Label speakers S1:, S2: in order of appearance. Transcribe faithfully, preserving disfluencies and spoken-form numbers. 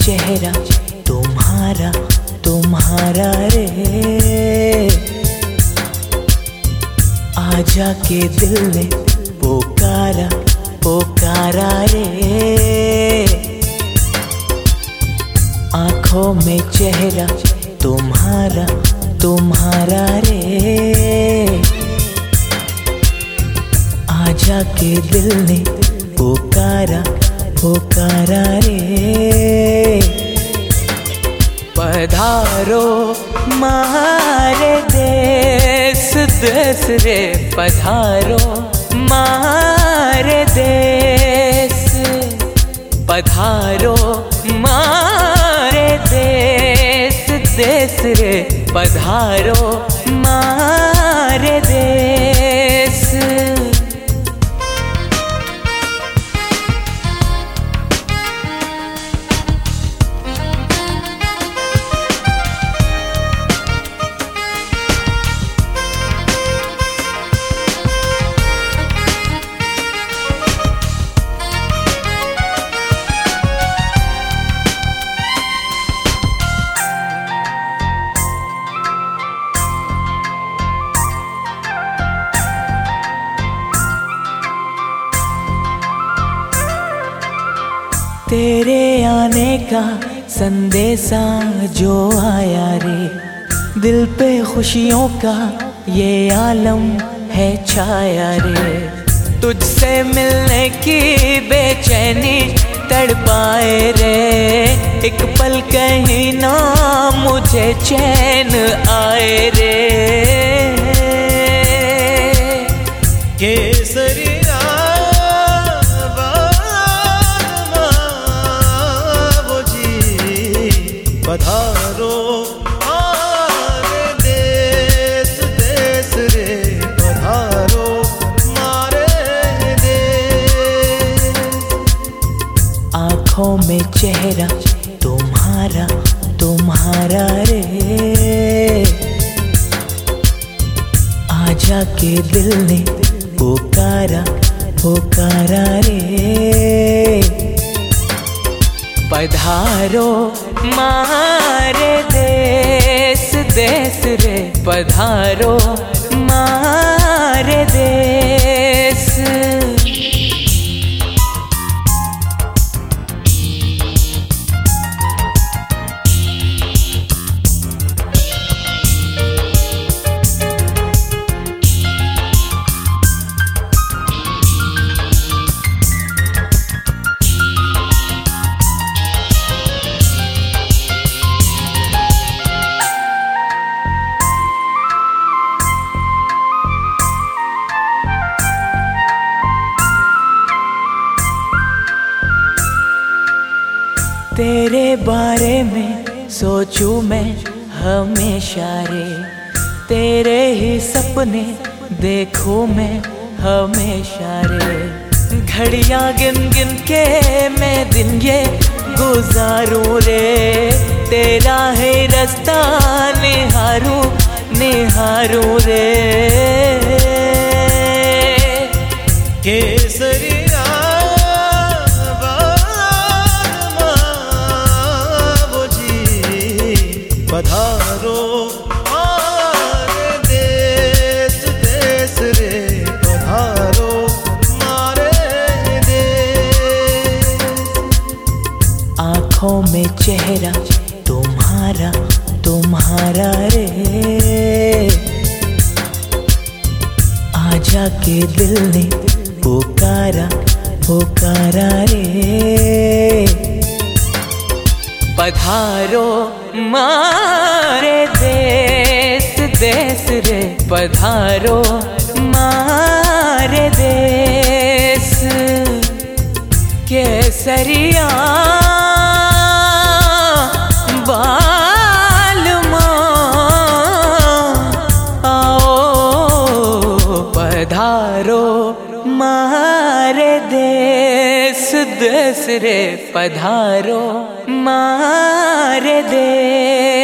S1: चेहरा तुम्हारा तुम्हारा रे, आजा के दिल ने पुकारा पुकारा रे। आँखों में चेहरा तुम्हारा तुम्हारा रे, आजा के दिल ने पुकारा पुकारा रे। पधारो मारे देश देश रे, पधारो मारे देश, पधारो मारे देश देश रे, पधारो मारे देश। तेरे आने का संदेशा जो आया रे, दिल पे खुशियों का ये आलम है छाया रे। तुझसे मिलने की बेचैनी तड़पाए रे, एक पल कहीं ना मुझे चैन आए रे। केसरी
S2: पधारो मारे देश देश रे, पधारो मारे देश।
S1: आँखों में चेहरा तुम्हारा तुम्हारा रे, आजा के दिल ने पुकारा पुकारा रे। पधारो मारे देश देश रे, पधारो मारे देश। तेरे बारे में सोचूं मैं हमेशा रे, तेरे ही सपने देखूं मैं हमेशा रे। घड़ियां गिन गिन के मैं दिन ये गुजारूं रे, तेरा है रास्ता निहारूं निहारूं रे।
S2: केसरी पधारो मारे देश देश रे, पधारो मारे देश।
S1: आँखों में चेहरा तुम्हारा तुम्हारा रे, आजा के दिल ने पुकारा पुकारा रे। पधारो मारे देश देश रे, पधारो मारे देश। केसरिया बालमा आओ, पधारो मारे देश देश रे, पधारो मारे देश।